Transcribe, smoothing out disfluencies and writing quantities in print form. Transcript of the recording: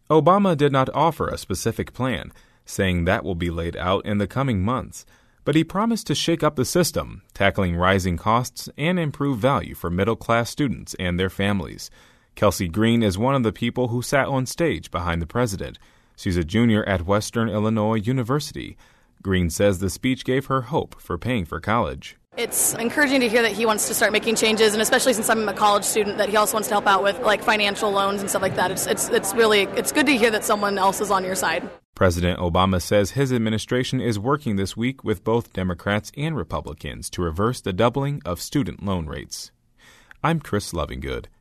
Obama did not offer a specific plan, saying that will be laid out in the coming months, but he promised to shake up the system, tackling rising costs and improve value for middle-class students and their families. Kelsey Green is one of the people who sat on stage behind the president. She's a junior at Western Illinois University. Green says the speech gave her hope for paying for college. It's encouraging to hear that he wants to start making changes, and especially since I'm a college student, that he also wants to help out with like financial loans and stuff like that. It's good to hear that someone else is on your side. President Obama says his administration is working this week with both Democrats and Republicans to reverse the doubling of student loan rates. I'm Chris Lovingood.